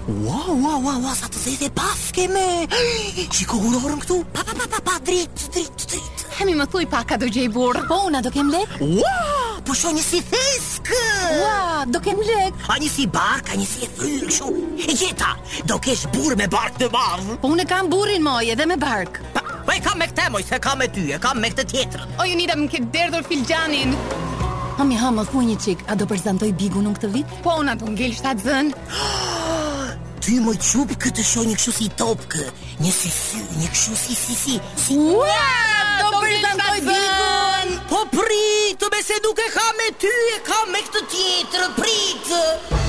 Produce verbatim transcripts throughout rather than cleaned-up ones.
Wow, wow, wow, wow, sa të zezë e paske me. Shiko urorën këtu. Pa, pa, pa, pa, pa, dritë, dritë, dritë. Hemi më thuj paka do gjej burë. Po, una do kem lek? Wow, po sho një si theskë. Wow, do kem lek. A një si bark, a një si e thyllë kështu. E gjeta, do kesh burë me bark të madhë. Po unë kam burin moj, edhe me bark. Pa, pa e kam me këte moj, se kam me ty, e kam me këtë tjetrën. O, ju nida më ke derdhur filxhanin. Hami, ha, më thuj një qik, a do përzantoj bigu në këtë vit? Po, una do ngell shtatë zën. Ty moj qupë këtë shoh një kështu si topkë. Një si sy, një kështu si si si. si. Ua, do përzantoj bigun. Po pritë, me se nuk e kam me ty, e kam me këtë tjetër, pritë.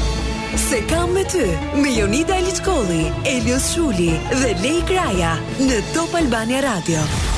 Se kam me ty, me Jonida Liçkolli, Elios Shuli dhe Lej Kraja në Top Albania Radio.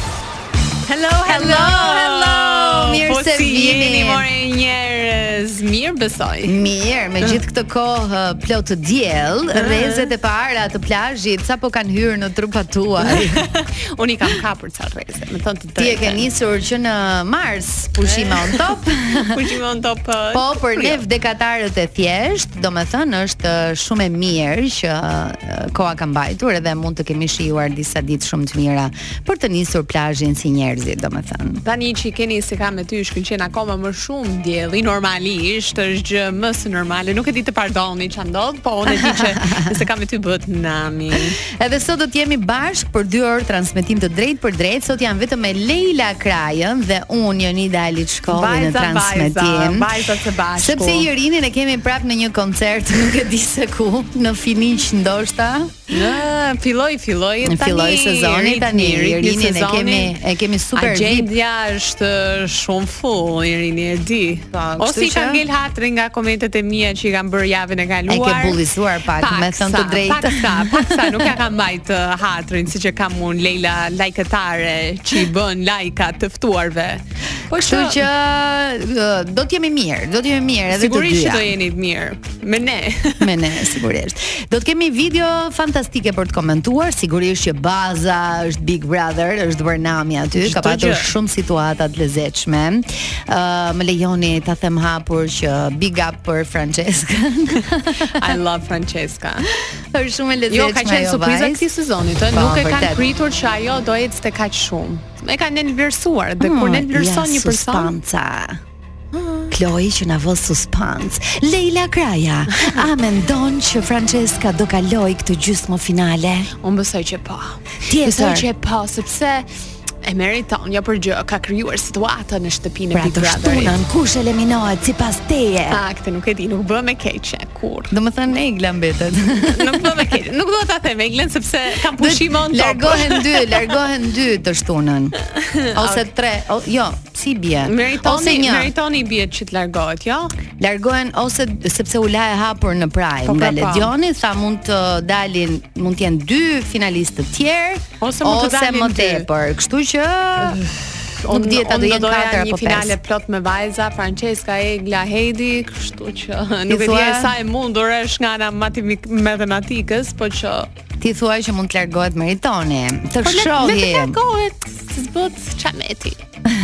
Hello, hello, hello. Mirë po se si vini. jeni more njerëz. Mirë besoj. Mirë, me gjithë këtë kohë plot të diell, rrezet e para të plazhit sapo kanë hyrë në trupat tuaj. Unë i kam kapur ca rreze, më thënë të drejtën. Ti e ke nisur që në mars pushime on top. Pushime on top. Po, për ne vdekatarët e thjesht, domethënë është shumë e mirë që koha ka mbajtur edhe mund të kemi shijuar disa ditë shumë të mira për të nisur plazhin si njerëzit, domethënë. Tani që keni se kam me ty shkëlqen akoma më shumë dielli, normalisht është gjë më së normale. Nuk e di të pardoni ç'a ndodh, po unë e di që nëse kam me ty bëhet nami. Edhe sot do të jemi bashkë për dy orë transmetim të drejtë për drejtë. Sot jam vetëm me Leila Krajën dhe unë Jonida Liçkolli në transmetim. Vajza së bashku. Sepse Irinin e kemi prapë në një koncert, nuk e di se ku, në Finiq ndoshta. Në filloi filloi tani. Filloi sezoni tani. Irinin e kemi e kemi super vip. Agjendja është shumë full, Irini e di. Ose i ka ngel hatri nga komentet e mia që i kanë bërë javën e kaluar. E ke bullizuar pak, me thënë të drejtë. Paksa, paksa, nuk ja kam mbajt uh, hatrin siç e kam unë Leila lajkëtare që i bën lajka të ftuarve. Po kështu që uh, do të jemi mirë, do të jemi mirë edhe të dyja. Sigurisht që do jeni të mirë. Me ne. Me ne, sigurisht. Do të kemi video fantastike për të komentuar, sigurisht që baza është Big Brother, është Bërnami aty, ka patur shumë situata të lezetshme. Uh, më lejoni ta them hapur që big up për Francesca. I love Francesca. Është shumë e lezetshme. Jo, ka qenë surpriza këtij sezonit, ë, nuk e kanë pritur që ajo do ecte kaq shumë. E kanë nelvlerësuar dhe kur nelvlerëson një person. Kloi që na vë suspans. Leila Kraja, a mendon që Francesca do kaloj këtë gjysmë finale? Unë besoj që po. Besoj që po, sepse e meriton, jo për gjë, ka krijuar situatën në shtëpinë e Big Brotherit. Pra të shtunën, kush eliminohet sipas teje? A, këtë nuk e di, nuk bë me keqe, kur. Do më thënë Egla mbetet. Nuk bë me keqe, nuk do ta them Eglën sepse kam pushime on top. Largohen dy, largohen dy të shtunën. Ose tre, o, jo, si bie. Meritoni, meritoni bie që të largohet, jo? Largohen ose sepse u la e hapur në Prime po, nga Ledioni, tha mund të dalin, mund të jenë dy finalistë të tjerë ose mund të dalin më tepër. Kështu që nuk dihet a do jenë katër apo pesë. Një finale plot me vajza, Francesca, Egla, Heidi, kështu që nuk e di sa e mundur është nga ana matematikës, po që ti thua që mund të largohet Meritoni. Të shohim. Le të largohet, s'bët çameti.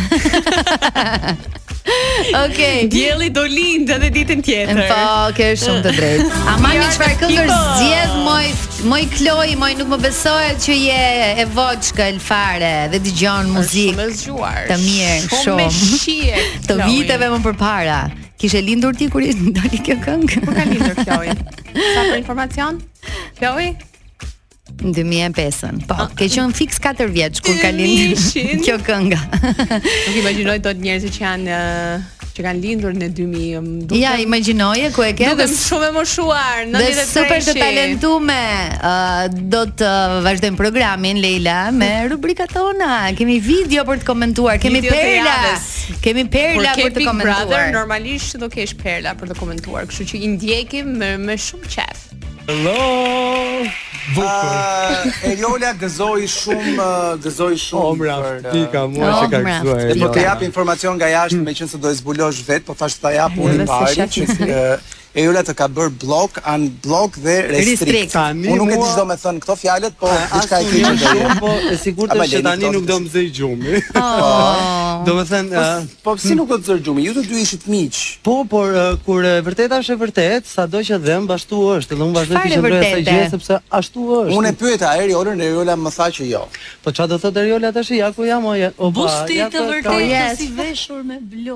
Okej, dielli do lind edhe ditën tjetër. Po, ke shumë të drejtë. Ama një çfarë këngësh zgjedh moj moj Kloi, moj nuk më besohet që je e voçkël fare dhe dëgjon muzikë të mirë, shumë. Shumë të viteve më përpara. Kishe lindur ti kur doli kjo këngë? Kur ka lindur Kloi? Sa për informacion? Kloi? Në dy mijë e pesën. Po, ke qenë fiks katër vjeç kur ka lindur kjo kënga. Nuk imagjinoj dot njerëzit që janë që kanë lindur në dy mijë. Ja, imagjinoje ku e ke. Dukem shumë e moshuar, nëntëdhjetë e tre. Dhe super të talentuar. Uh, do të vazhdojmë programin Leila me rubrikat tona. Kemi video për të komentuar, kemi video perla. Kemi perla për të komentuar. Brother, normalisht do kesh perla për të komentuar, kështu që i ndjekim me, me shumë qef. Hello. Uh, Eriola gëzoi shumë, uh, gëzoi shumë Omra, për pika mua që ka gëzuar. Dhe po të jap informacion nga jashtë, meqense do e zbulosh vet, po thash ta jap unë i pari që Eriola të ka bërë blok, unblock dhe restrict. Unë nuk e di çdo me thënë këto fjalët, po diçka e keqe do jetë. Po e sigurt është që tani nuk do mëzoj gjumi. Do të thënë, po si nuk do të zër gjumi? Ju të dy ishit miq. Po, por kur e vërteta është e vërtet, sado që dhem ashtu është, dhe unë vazhdoj të qëndroj asaj gjë sepse ashtu është. Unë e pyeta Eriolën, Eriola më tha që jo. Po çfarë do thotë Eriola tash? Ja ku jam, o Busti të vërtetë si veshur me blu.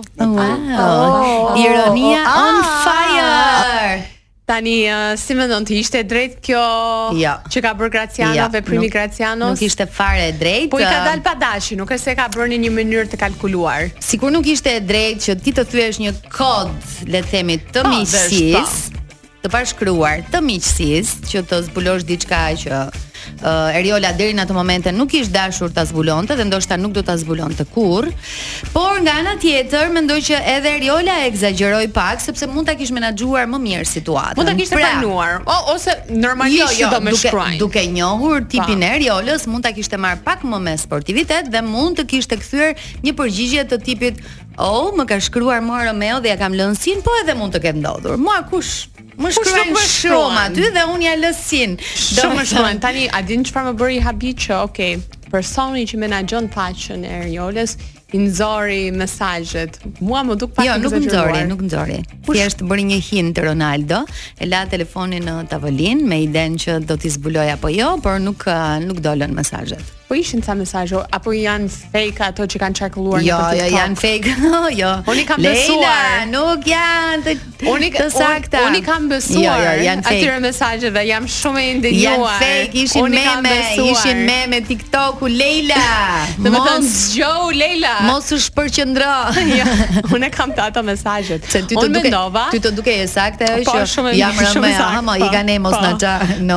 Ironia on fire. Tani uh, si mendon ti, ishte drejt kjo jo. Që ka bërë Graciano, jo. Veprimi nuk, Gracianos? Nuk ishte fare e drejt. Po i ka dalë pa dashi, nuk e se ka bërë në një mënyrë të kalkuluar. Sikur nuk ishte e drejt që ti të thyesh një kod, le të themi, të miqësisë, të pashkruar, të miqësisë, që të zbulosh diçka që Uh, Eriola deri në atë momente nuk ishte dashur ta zbulonte dhe ndoshta nuk do ta zbulonte kurrë. Por nga ana tjetër mendoj që edhe Eriola egzagjeroi pak sepse mund ta kish menaxhuar më mirë situatën. Mund ta kishte pra, planuar o, ose normalisht jo, jo, do më shkruajnë. Duke, duke njohur tipin e Eriolës, mund ta kishte marr pak më me sportivitet dhe mund të kishte kthyer një përgjigje të tipit: "Oh, më ka shkruar mua Romeo dhe ja kam lënë sin", po edhe mund të ketë ndodhur. Mua kush Më shkruajnë shumë aty dhe unë ja lë sin. Shumë më shkruajnë. Tani a din çfarë më bëri habit që, okay, personi që menaxhon faqen e Eriolës i nxori mesazhet. Mua më duk pak jo, nuk nxori, nuk nxori. Thjesht bëri një hint të Ronaldo, e la telefonin në tavolinë me idenë që do t'i zbuloj apo jo, por nuk nuk dolën mesazhet. Po ishin ca mesazhe apo janë fake ato që kanë çarkulluar jo, në TikTok? Jo, janë fake. jo. Unë kam Leila, besuar. nuk janë të, unë, të sakta. Unë kam besuar. Jo, jo, janë fake. Atyre mesazheve jam shumë e indignuar. Janë fake, ishin unë meme, ishin meme TikToku, Leila. Do të thënë zgjohu Leila. Mos u shpërqendro. ja, unë kam të ato mesazhet. Se ty të duke, ty të duke e saktë po, që jam rëmë, ha, mo, i kanë mos na ça. No.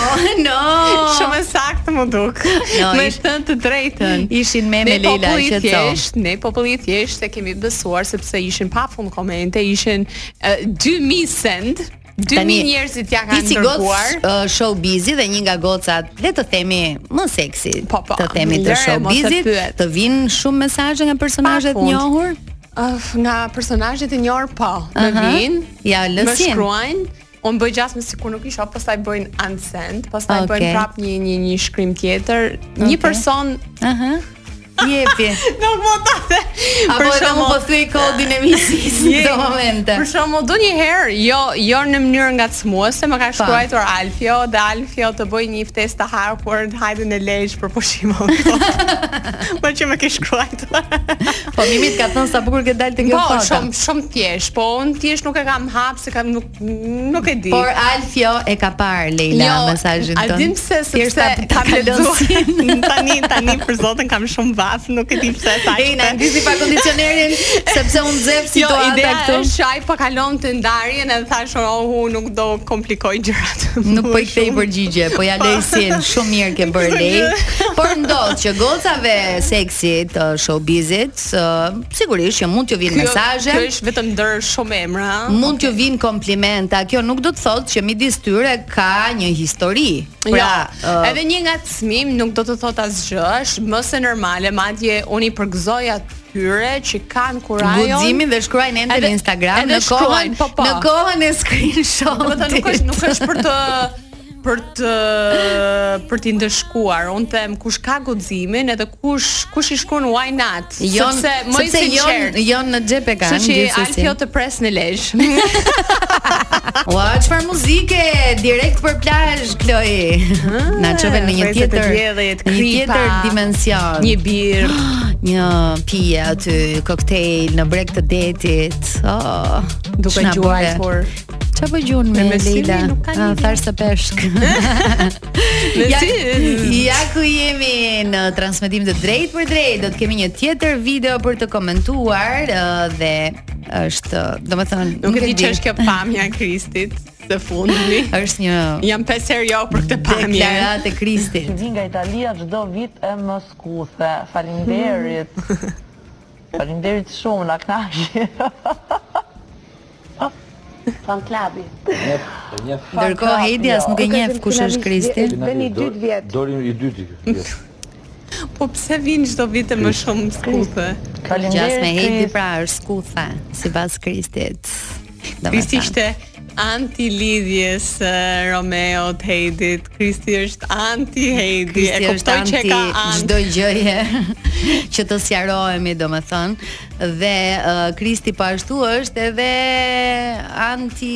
no. Shumë saktë më duk. No, me të të drejtën. Ishin me me Leila që thjesht, ne populli thjesht se kemi besuar sepse ishin pafund komente, ishin uh, dy mijë send. dy mijë njerëzit ja kanë dërguar. Uh, showbizi dhe një nga gocat, le të themi, më seksi. Po, po, të themi të showbizit, të vinë shumë mesazhe nga personazhe të njohur. Uh, nga personazhet e njohur po, uh -huh. më vinë. Ja, lësin. Më shkruajnë. Unë bëj gjasme sikur nuk isha, pastaj bëjnë unsend, pastaj okay. bëjnë prap një një një shkrim tjetër. Okay. Një person, aha. Jepi. Nuk më tate. Apo edhe më po thuaj kodin e misisë në këto momente. Për shembull, donjëherë, jo jo në mënyrë ngacmuese, më ka shkruar Alfio, dhe Alfio të bëj një ftesë të hapur, hajde në Lezhë për pushim. Po që më ke shkruar. Po Mimit ka thënë sa bukur që dalë te kjo foto. Po, shumë shumë thjesht, po unë thjesht nuk e kam hap se kam nuk nuk e di. Por Alfio e ka parë Leila jo, mesazhin tonë. A dim se sepse kam lexuar tani tani për zotin kam shumë nuk e di pse ta. Ej, na ndisi pa kondicionerin sepse unë nxev situata jo, këtu. Jo, është ai po kalon të ndarjen edhe thash, "Oh, nuk do komplikoj gjërat." Nuk po i kthej përgjigje, po ja lej sin, shumë mirë ke bërë Lej. Por ndodh që gocave seksi të showbizit, uh, sigurisht që mund t'ju vinë mesazhe. Kjo është vetëm ndër shumë emra. Mund t'ju vinë komplimenta. Kjo nuk do të thotë që midis tyre ka një histori. Pra, jo, uh, edhe një ngacmim nuk do të thotë asgjë, është më se normale. Madje unë i përgëzoj atyre që kanë kurajon guximin dhe shkruajnë ende në Instagram në kohën po, po. në kohën e screenshot. Do të thotë nuk është nuk është për të për të për t'i ndëshkuar. Unë them kush ka guximin edhe kush kush i shkruan why not. Jon, sepse më i sinqert. Jon në xhep e kanë gjithsesi. Që Alfio të pres në Lezhë. Ua, çfarë muzike direkt për plazh, Kloi. Na çove në një tjetër, një tjetër dimension. Një birr, një pije aty, koktejl në breg të detit. Oh, duke gjuajtur. Çfarë po gjun me, me Leila? Ah, thash se peshk. ja, ja ku jemi në transmetim të drejt për drejt. Do të kemi një tjetër video për të komentuar uh, dhe është, domethënë, nuk e di ç'është kjo pamja e Kristit së fundmi. Është një jam pe serio për këtë pamje. Deklaratë e Kristit. Vi nga Italia çdo vit e më skuthe. Faleminderit. Faleminderit shumë, na kënaqi. Fan klubi. Ndërkohë Hedias nuk e njeh kush është Kristi. Vini dytë vjet. Dori i dyti. Po pse vin çdo vit më shumë skuthe? Faleminderit. Gjas me Hedi pra është skuthe sipas Kristit. Kristi ishte anti lidhjes uh, Romeo të Heidit. Kristi është anti Heidi. E kuptoj që ka anti çdo gjëje që të sqarohemi, domethënë. Dhe uh, Kristi po ashtu është edhe anti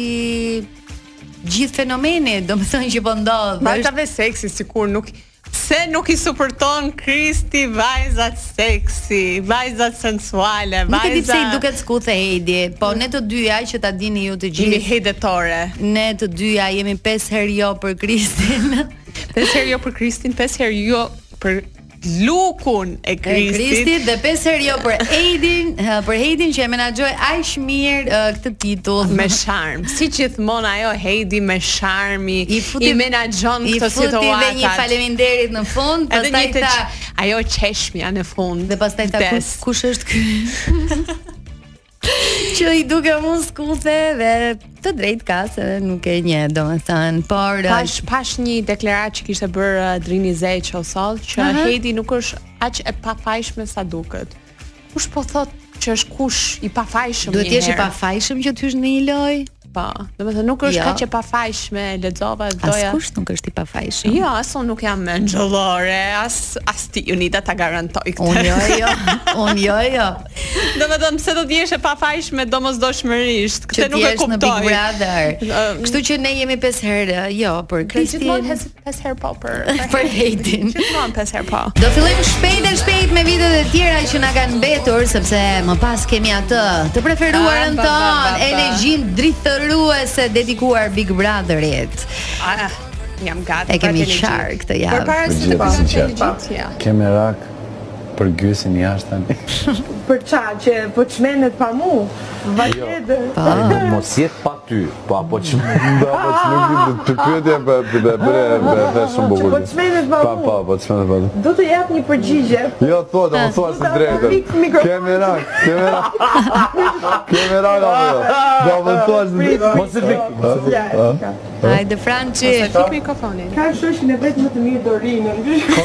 gjithë fenomenit, domethënë që po ndodh. Bata dhe seksi sikur nuk se nuk i suporton Kristi vajzat seksi, vajzat sensuale, vajza. Nuk e di pse i duket skuthe Heidi, po ne të dyja që ta dini ju të gjithë. Jemi hedetore. Ne të dyja jemi pesë herë jo për Kristin. pesë herë jo për Kristin, pesë herë jo për lukun e Kristit. E Kristit dhe pesë herë jo për Heidin, për Heidin që e menaxhoi aq mirë uh, këtë titull me charm. Si gjithmonë ajo Heidi me charmi i, futi, i menaxhon këtë situatë. I futi një faleminderit në fund, pastaj tha ajo qeshmja në fund. Dhe pastaj tha kush, kush është ky? Që i duke mund skuthe dhe të drejt ka se nuk e një, do me thënë, por... Pash, pash një deklarat që kishte bërë uh, Drini Zeqo sot, që uh -huh. Heidi nuk është aq e pafajshme sa duket. Kush po thot që është kush i pafajshëm një herë? Duhet jesh i pafajshëm që t'hysh në një lojë? Po, do me thënë nuk është jo. Kaq e pafajshme, lexova doja. As kush nuk është i pafajshëm. Jo, as unë nuk jam menxhollore, as as ti Unita ta garantoj këtë. Unë jo, jo. Unë jo, jo. Do me thënë pse do të jesh e pafajshme domosdoshmërisht, këtë nuk e kuptoj. Që ti jesh në Big Brother. Um, Kështu që ne jemi pesë herë, jo, për Kristin. Gjithmonë pesë herë po për për Heidin. Gjithmonë pesë herë po. Do fillojmë shpejt e shpejt me videot e tjera që na kanë mbetur, sepse më pas kemi atë të preferuarën tonë, Elegjin Drithë ruese dedikuar Big Brotherit. Ah, jam gati. E kemi qarë këtë javë. Për para se të bëjmë Kemë rak për gysin jashtë tani. Për qa që po çmenet pa mu? Vajete. Mos jetë pa ty, po apo çmenet. Po apo çmenet të pyetje për për për shumë bukur. Po çmenet pa mu. Pa pa, po çmenet pa. Do të jap një përgjigje. Jo, thotë, më thua së drejtën. Kemë rak, kemë rak. Kemë rak apo. Do më thua së drejtën. Mos e fik. Hajde Franci. Mos e fik mikrofonin. Ka shoqin e vet më të mirë Dorinën.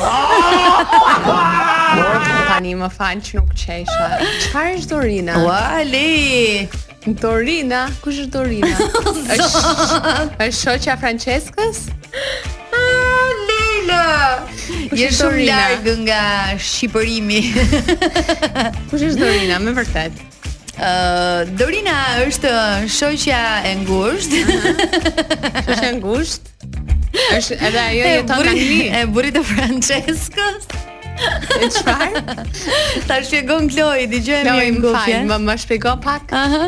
Tani më falë që nuk qesha. Çfarë është Dorina? Wali! Dorina? Kush është Dorina? është është shoqja Franceskës? Ah, Leila! Je shumë larg nga shqipërimi. Kush është Dorina, me vërtet? Uh, Dorina është shoqja e ngushtë. Shoqja e ngushtë? Është edhe ajo jeton në Angli. E burrit të Franceskës. E çfarë? Ta shpjegon Kloi, dëgjojmë në kufje. Më më shpjego pak? Aha.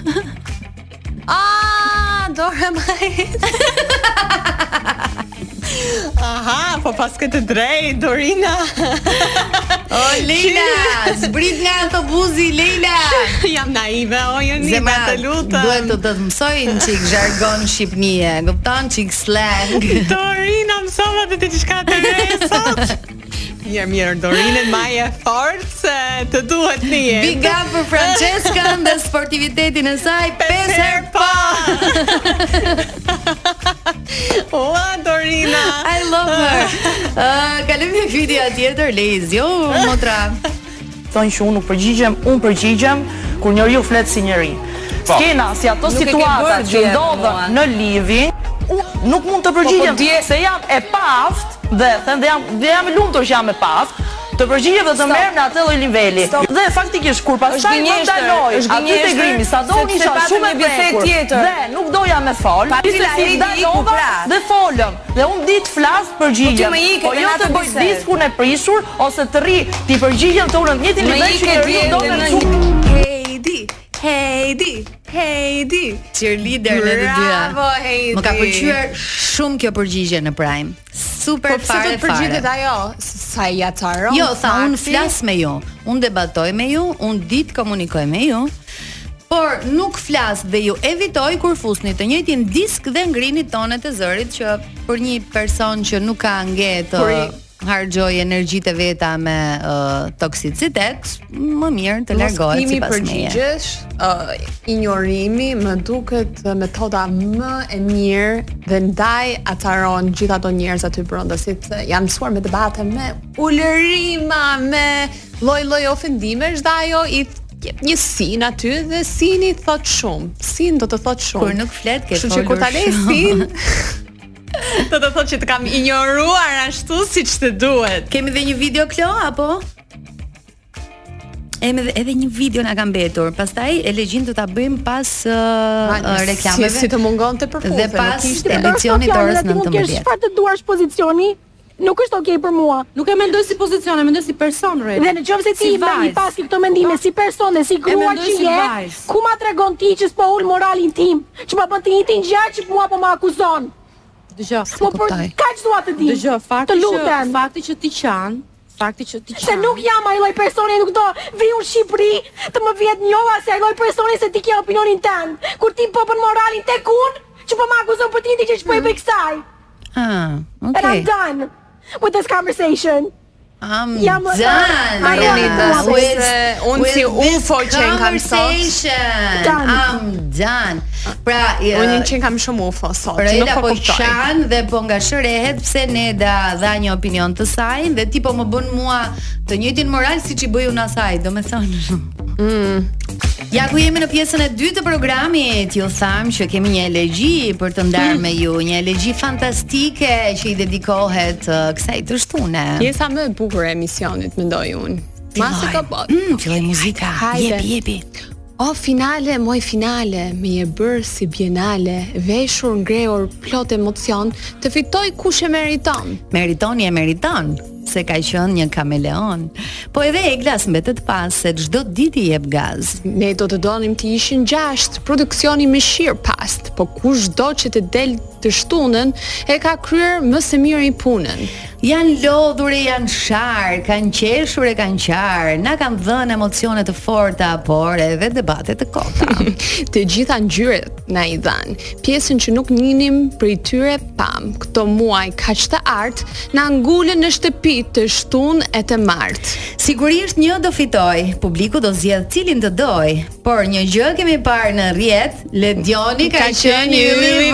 Ah, Dora Majt. Aha, po pas këtë drejt, Dorina. O, Leila, zbrit nga autobusi, Leila. Jam naive, o, Jonida, të lutëm. Duhet të të mësojnë qik zhargon shqipnije, gëpton qik slang. Dorina, mësova të të qishka të resot. Mirë, mirë, Dorinën maj e fort se të duhet një jetë. Big up për Franceskën dhe sportivitetin e saj, pesë herë pa! Ua, Dorina! I love her! Uh, Kalëm një video tjetër, Lez, jo, motra. Thonë që unë nuk përgjigjem, unë përgjigjem kur njëri u fletë si njëri. Skena, si ato situatat që ndodhën në Livi, nuk mund të përgjigjem, se jam e paft, dhe thënë dhe jam, dhe jam e lumtur që jam e paft, të përgjigjem dhe të merrem në atë lloj niveli. Dhe faktikisht kur pastaj më daloj, aty te grimi, sado unë isha shumë e prekur dhe nuk doja me fol, ishte si dalova dhe folëm. Dhe unë di të flas përgjigjem, po jo të bëj diskun e prishur ose të rri ti përgjigjem të unë në njëjtin nivel që njeriu do të në Heidi, Heidi, Heidi, cheerleader në të dyja. Bravo Heidi. Më ka pëlqyer shumë kjo përgjigje në Prime. Super po, fare fare. Po pse do përgjigjet ajo? Sa i ataron? Jo, tha unë flas me ju, unë debatoj me ju, unë dit komunikoj me ju. Por nuk flas dhe ju evitoj kur fusni të njëjtin disk dhe ngrini tonet e zërit që për një person që nuk ka ngetë harxhoj energjitë veta me uh, toksicitet, më mirë të largohet sipas meje. Mos përgjigjesh, uh, injorimi më duket metoda më e mirë dhe ndaj ataron gjithë ato njerëz aty brenda, si janë mësuar me debate me ulërima, me lloj-lloj ofendimesh dhe ajo i jep një sin aty dhe sini thot shumë. Sin do të thot shumë. Kur nuk flet ke folur. Kështu që kur ta lej sin do të thotë që të kam injoruar ashtu siç të duhet. Kemi dhe një video Klo apo? Eme edhe, edhe një video na ka mbetur. Pastaj e legjin do ta bëjmë pas uh, uh, reklameve. Si, si të mungonte për dhe pas edicionit orës nëntëmbëdhjetë. Çfarë të duash pozicioni? Nuk është okay për mua. Nuk e mendoj si pozicion, e mendoj si person, Redi. Dhe nëse ti i bëj pas këto mendime si person dhe si grua që je, ku ma tregon ti që s'po ul moralin tim, që ma bën të njëjtin gjë që mua po më akuzon. Dëgjoj, po për kaç dua të di. Dëgjoj, fakti që fakti që ti qan, fakti që ti qan. Se nuk jam ai lloj personi, nuk do vi në Shqipëri të më vjet njova se ai lloj personi se ti ke opinionin tënd. Kur ti po bën moralin tek unë, që po më akuzon për të njëjtin që po e bëj kësaj. Ah, okay. And I'm done with this conversation. I'm Jam done. Marinita, with, unë si U F O që në kam sot. I'm done. Pra, unë që kam shumë U F O sot. Pra, Ela po qan dhe po nga shërehet pse Neda dha një opinion të saj dhe ti po më bën mua të njëjtin moral siç i bëj unë asaj, domethënë. Mm. Ja ku jemi në pjesën e dytë të programit, ju tham që kemi një elegji për të ndarë me ju, një elegji fantastike që i dedikohet uh, kësaj të shtune. Pjesa më e bukur e emisionit, mendoj unë. Masë ka bot. Mm, filloj muzika. Jepi, jepi. O finale, moj finale, me je bërë si bienale, veshur, ngrehur, plot emocion, të fitoj kush e meriton. Meritoni e meriton, se ka qenë një kameleon. Po edhe Eglas mbetet pas se çdo ditë i jep gaz. Ne do të donim të ishin gjashtë, produksioni më shir past, po kushdo që të del të shtunën e ka kryer më së miri punën. Janë lodhur e janë shar, kanë qeshur e kanë qar, na kanë dhënë emocione të forta, por edhe debate të kota. Të gjitha ngjyrat na i dhanë. Pjesën që nuk njinim prej tyre pam. Këto muaj kaq të art na ngulën në shtëpi të shtunë e të martë. Sigurisht një do fitoj, publiku do zgjedh cilin të doj, por një gjë kemi parë në rrjet, Ledioni ka qenë ylli i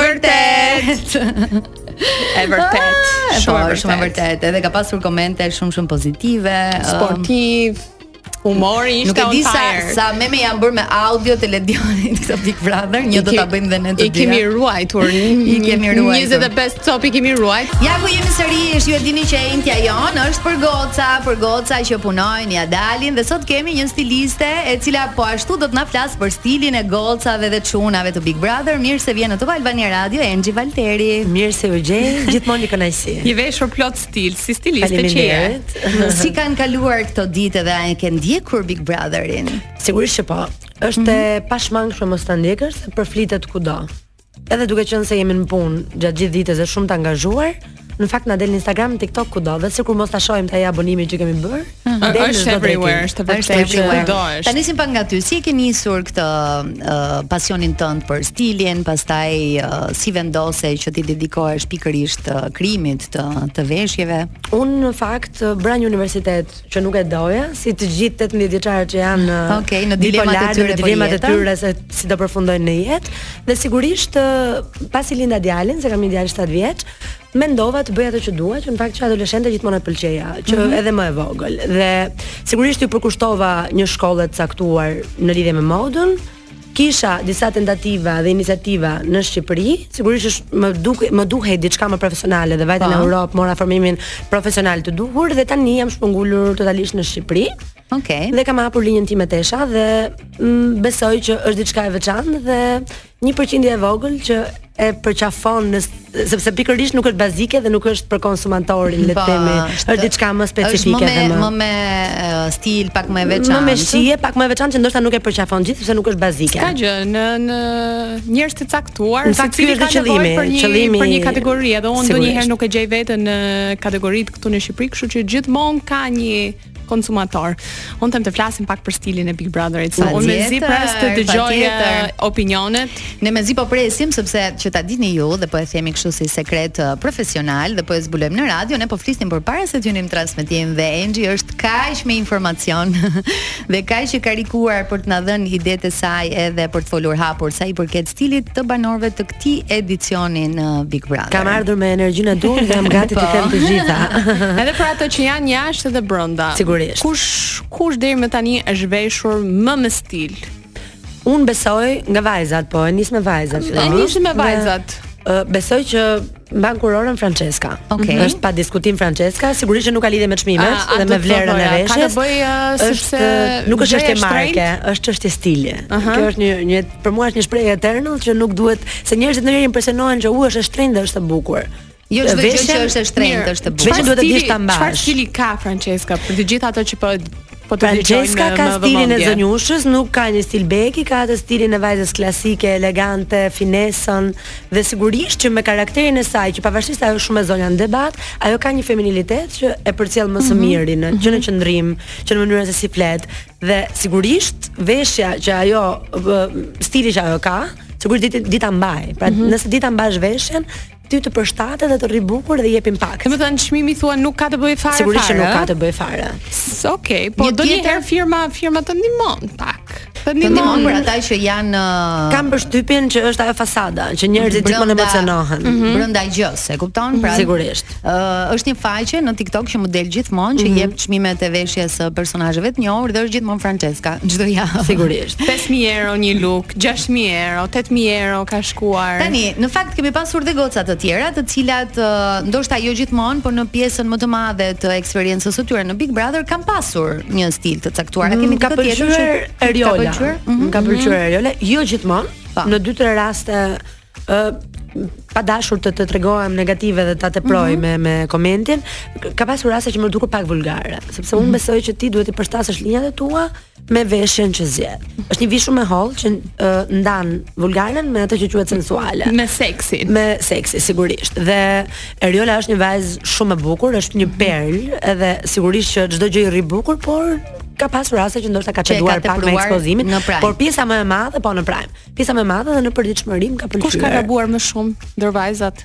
vërtet. E vërtet, ah, shumë, po, shumë e vërtet. Edhe ka pasur komente shumë shumë pozitive, sportiv, humori ishte on fire. Nuk e di sa, sa meme janë bërë me audio të Ledionit këtë Big Brother, një do ta bëjmë dhe ne të dyja. I kemi ruajtur. I kemi ruajtur. njëzet e pesë top i kemi ruajtur. Ja ku jemi sërish, ju e dini që Entja jon është për goca, për goca që punojnë, ja dalin dhe sot kemi një stiliste e cila po ashtu do të na flas për stilin e gocave dhe çunave të Big Brother. Mirë se vjen në Top Albania Radio, Engji Valteri. Mirë se u gjej, gjithmonë i kënaqësi. I veshur plot stil, si stiliste që je. Si kanë kaluar këto ditë dhe a ke ndjekur Big Brotherin? Sigurisht që po. Është mm -hmm. e pashmangshme mos ta ndjekësh se përflitet kudo. Edhe duke qenë se jemi në punë gjatë gjithë ditës dhe shumë të angazhuar, në fakt na del në Instagram, TikTok kudo, dhe sikur mos ta shohim te ai abonimin që kemi bërë. Është everywhere, është vërtet. Tani sim pa nga ty, si e ke nisur këtë uh, pasionin tënd për stilin, pastaj uh, si vendose që ti dedikohesh pikërisht uh, krijimit të të veshjeve? Unë në fakt bëra një universitet që nuk e doja, si të gjithë tetëmbëdhjetë vjeçarët që janë uh, okay, në dilemat e tyre, në dilemat e tyre se si do përfundojnë në jetë, dhe sigurisht uh, pasi linda djalin, se kam një djalë shtatë vjeç, mendova të bëj atë që dua, që në fakt që adoleshente gjithmonë e pëlqeja, që mm -hmm. edhe më e vogël. Dhe sigurisht ju përkushtova një shkollë të caktuar në lidhje me modën. Kisha disa tentativa dhe iniciativa në Shqipëri, sigurisht më duke më duhej diçka më profesionale dhe vajta në Europë, mora formimin profesional të duhur dhe tani jam shpërngulur totalisht në Shqipëri. Okej. Okay. Dhe kam hapur linjën time tesha dhe m, besoj që është diçka e veçantë dhe një përqindje e vogël që e përqafon në, sepse pikërisht nuk është bazike dhe nuk është për konsumatorin, le të themi, është diçka më specifike dhe më më me uh, stil pak më e veçantë. Më me shije pak më e veçantë që ndoshta nuk e përqafon gjithë sepse nuk është bazike. Ka gjë në në njerëz të caktuar, secili ka nevojë për një qëllimi, për një kategori, edhe unë ndonjëherë nuk e gjej veten në kategoritë këtu në Shqipëri, kështu që gjithmonë ka një konsumator. Unë them të flasim pak për stilin e Big Brotherit. So, unë mezi pres të dëgjoj opinionet. Ne mezi po presim sepse që ta dini ju dhe po e themi kështu si sekret uh, profesional dhe po e zbulojmë në radio, ne po flisnim përpara se të hynim transmetim dhe Engji është kaq me informacion dhe kaq i karikuar për të na dhënë idetë e saj edhe për të folur hapur sa i përket stilit të banorëve të këtij edicioni në Big Brother. Kam ardhur me energjinë e dur dhe jam gati të them të gjitha. Edhe për ato që janë jashtë dhe brenda. Sigurisht. Kush kush deri më tani është veshur më me stil? Unë besoj nga vajzat, po, e nis me vajzat. E nis me vajzat. Uh, besoj që mban kurorën Francesca. Okay. Është pa diskutim Francesca, sigurisht që nuk ka lidhje me çmimet dhe me vlerën e veshjes. Ka të bëjë uh, sepse nuk është çështje marke, është çështje stili. Uh -huh. Kjo është një një për mua është një shprehje eternal që nuk duhet se njerëzit ndonjëherë impresionohen që u është e shtrenjtë dhe është e bukur. Jo çdo gjë që është e shtrenjtë është e bukur. Veshja duhet të dish ta mbash. Çfarë stili ka Francesca për të gjithë ato që po po të Francesca ka stilin e zonjushës, nuk ka një stil beki, ka atë stilin e vajzës klasike, elegante, finesën dhe sigurisht që me karakterin e saj, që pavarësisht ajo shumë e zonja në debat, ajo ka një feminilitet që e përcjell më së miri në që në qëndrim, që në mënyrën se si flet dhe sigurisht veshja që ajo stili që ajo ka, sigurisht ditë dita mbaj. Pra mm -hmm. nëse dita mbash veshjen, ty të përshtatet dhe të rri bukur dhe jep impakt. Domethënë çmimi thua nuk ka të bëjë fare. Sigurisht që nuk ka të bëjë fare. Okej, po donjëherë firma firma të ndihmon pak. Të ndihmon për ata që janë kanë përshtypjen që është ajo fasada, që njerëzit gjithmonë emocionohen. Brenda gjës, e kupton? Pra sigurisht. Ë është një faqe në TikTok që më del gjithmonë që jep çmimet e veshjes së personazheve të njohur dhe është gjithmonë Francesca çdo javë. Sigurisht. pesë mijë euro një look, gjashtë mijë euro, tetë mijë euro ka shkuar. Tani, në fakt kemi pasur dhe goca të tjera, të cilat ndoshta jo gjithmonë, por në pjesën më të madhe të eksperiencës së tyre në Big Brother kanë pasur një stil të caktuar. A kemi ka pëlqyer Eriola. Mm-hmm. Ka pëlqyer Eriola, jo gjithmonë. Në dy tre raste ë pa dashur të të tregohem negative dhe ta teproj mm -hmm. me me komentin, ka pasur raste që më dukur pak vulgare, sepse mm -hmm. unë besoj që ti duhet të përshtasësh linjat e tua me veshjen që zgjedh. Është një vishur me holl që uh, ndan vulgaren me atë që quhet sensuale. Me seksin. Me seksi sigurisht. Dhe Eriola është një vajzë shumë e bukur, është një perl, edhe sigurisht që çdo gjë i rri bukur, por ka pasur raste që ndoshta ka çeduar pak me ekspozimin, por pjesa më e madhe po në prime. Pjesa më e madhe dhe në përditshmëri më ka pëlqyer. Kush ka gabuar më shumë ndër vajzat?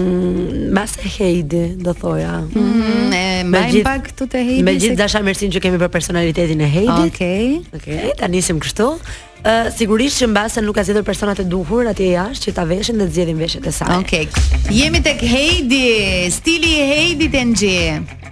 Mm, Mas Heidi, do thoja. Mm, e mbajm pak këtu te Heidi. Me gjithë dashamirësinë që kemi për personalitetin e Heidit. Okej. Okej, ta nisim kështu. Uh, sigurisht që mbase nuk ka zgjedhur personat e duhur atje jashtë që ta veshin dhe të zgjedhin veshjet e saj. Okej. Jemi tek Heidi, stili i Heidit e nxje.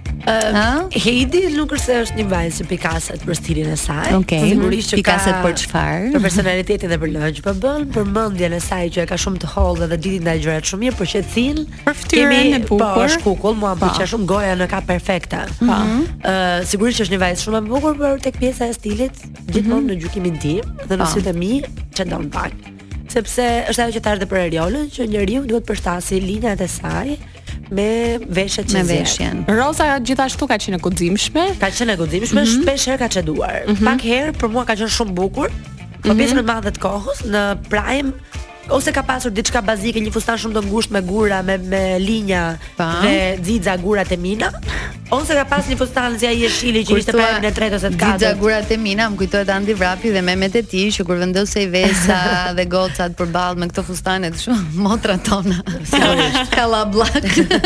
Uh, Heidi nuk është se është një vajzë që pikaset për stilin e saj. Okay. Sigurisht që pikaset për çfarë? Për personalitetin dhe për lënç, po bën për mendjen e saj që e ka shumë të hollë dhe ditë ndaj gjërat shumë mirë, për qetësinë, për fytyrën e bukur. Po, është kukull, mua më pëlqen shumë goja në ka perfekte. Po. Ë, sigurisht që është një vajzë shumë e bukur, por tek pjesa e stilit, gjithmonë në gjykimin tim dhe në sytë e mi, çendon pak. Sepse është ajo që thash edhe për Eriolën, që njeriu duhet përshtasë linjat e saj me veshjet që me veshjen. Roza gjithashtu ka qenë e guximshme, ka qenë e guximshme, mm -hmm. shpesh herë ka çeduar. Mm -hmm. Pak herë për mua ka qenë shumë bukur, por pjesën më të madhe të kohës në prime ose ka pasur diçka bazike, një fustan shumë të ngushtë me gura, me me linja dhe xixa gurat e mina, ose ka pas një fustan si ai jeshili që ishte pranë në tretë ose të katërt. Xixa gurat e mina më kujtohet Andi Vrapi dhe Mehmet e tij që kur vendosej vesa dhe gocat përballë me këto fustane të shumë motra tona. Sigurisht. Kallabllak.